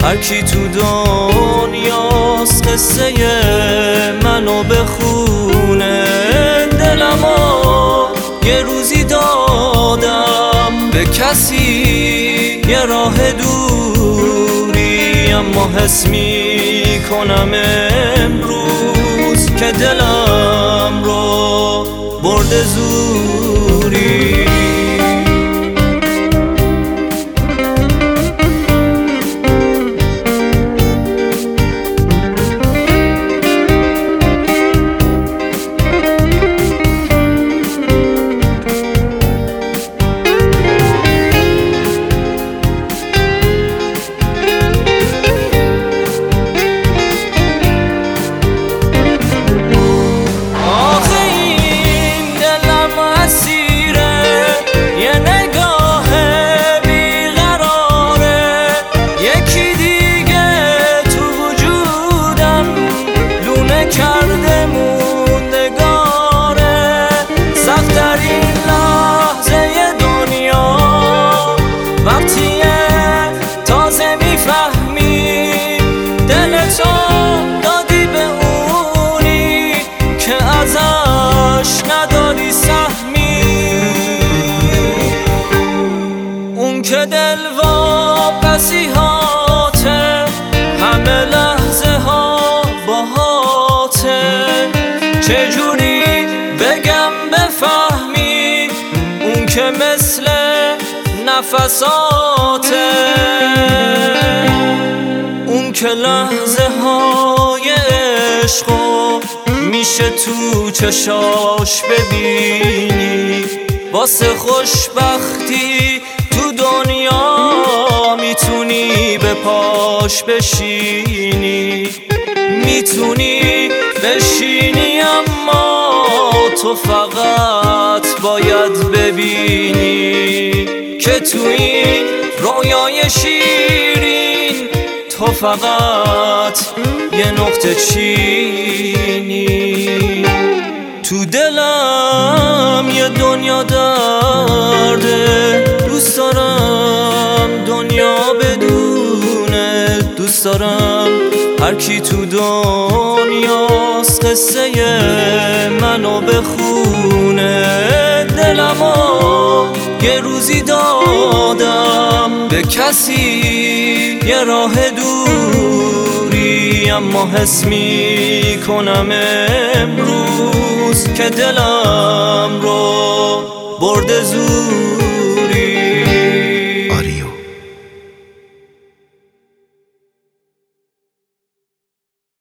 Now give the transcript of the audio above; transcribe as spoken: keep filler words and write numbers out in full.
هر کی تو دنیاست قصه منو بخونه. دلمو یه روزی دادم به کسی یه راه دوری، اما حس می کنم امروز که دلم رو برده زوری. که دل واپسی‌هاته، همه لحظه ها باهاته. چجوری بگم بفهمی اون که مثل نفساته، اون که لحظه های عشقو میشه تو چشاش ببینی. واسه خوشبختی تو دنیا میتونی به پاش بشینی، میتونی بشینی، اما تو فقط باید ببینی که تو این رویای شیرین تو فقط یه نقطه چینی. تو دلم یه دنیا درده، دوست دارم دنیا بدونه. دوست دارم هر کی تو دنیاست قصه منو بخونه. دلمو یه روزی دادم به کسی یه راه دوری، اما حس می کنم امروز که دلم رو برده زود.